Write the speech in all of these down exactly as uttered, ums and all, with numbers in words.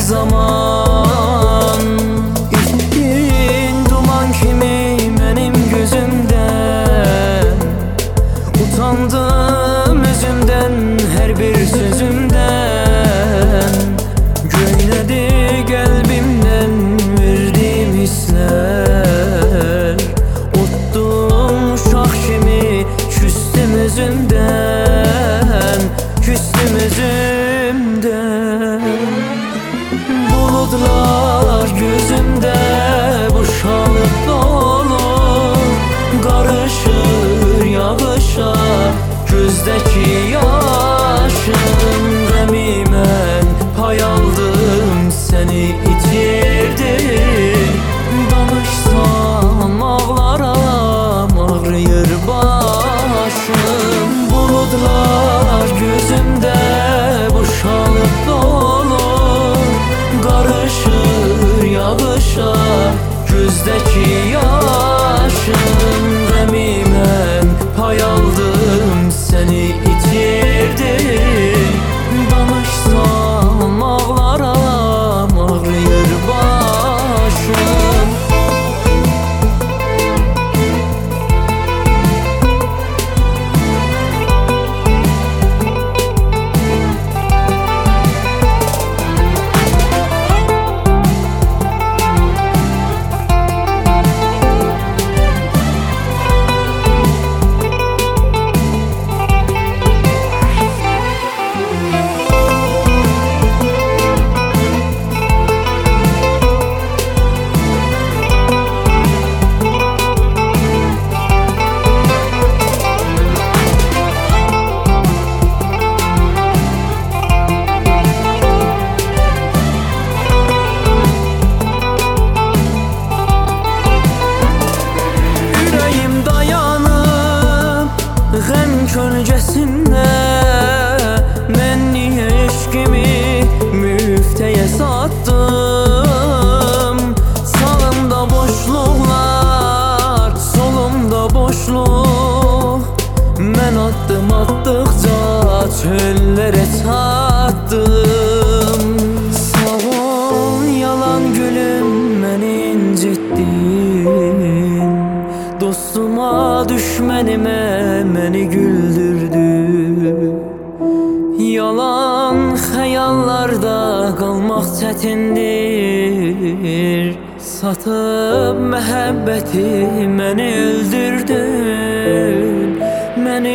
zaman. İttin duman kimi benim gözümden, utandım özümden her bir sözümden. Göynedi kalbimden verdiğim hisler, ottum uşak kimi küstüm özümden, küstüm özümden. Bulutlar gözümde boşalıp dolur, karışır yağışa gözdeki yaşım. Gemimen pay aldım, seni itirdim. Danışsam ağlaram, ağrıyor başım. Bulutlar gözümde boşalıp dolur, karışır yağışa gözdeki yaşım. Gemimen pay aldım, seni itirdim. Danışsam ağlaram, ağrıyor başım. Gəm kölgəsində mən niyə eşqimi müftəyə satdım? Sağımda boşluqlar, solumda boşluq. Mən addım atdıqca çöllərə çatdım. Sağ ol yalan gülüm, məni incitdin. Dostuma, düşmənimə məni güldürdü. Yalan xəyallarda qalmaq çətindir. Satıb məhəbbəti məni öldürdün, məni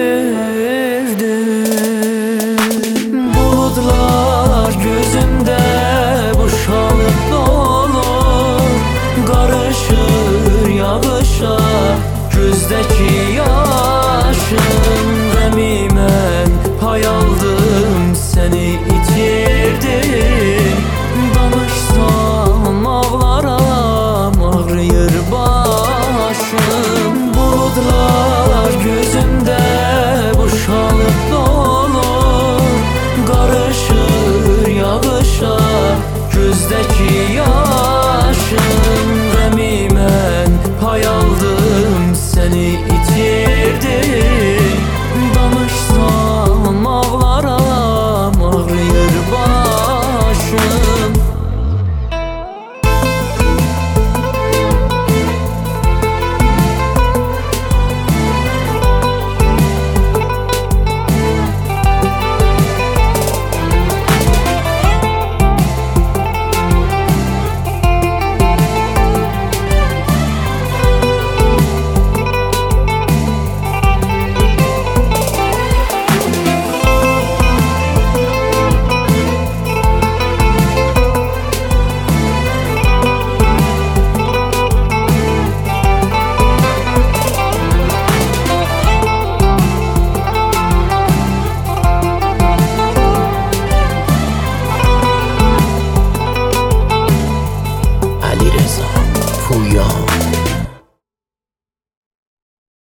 öldürdün. Bulutlar gözümdə boşalıp dolur, karışır yağışa gözdeki yaşım. Gemimen pay aldım, seni itirdim. Danışsam ağlaram, ağrıyor başım. Bulutlar gözümde boşalıp dolur, karışır yağışa gözdeki yaşım. Gemimen pay aldım, seni itirdim. Danışsam ağlaram, ağrıyor başım. علیرضا پویان.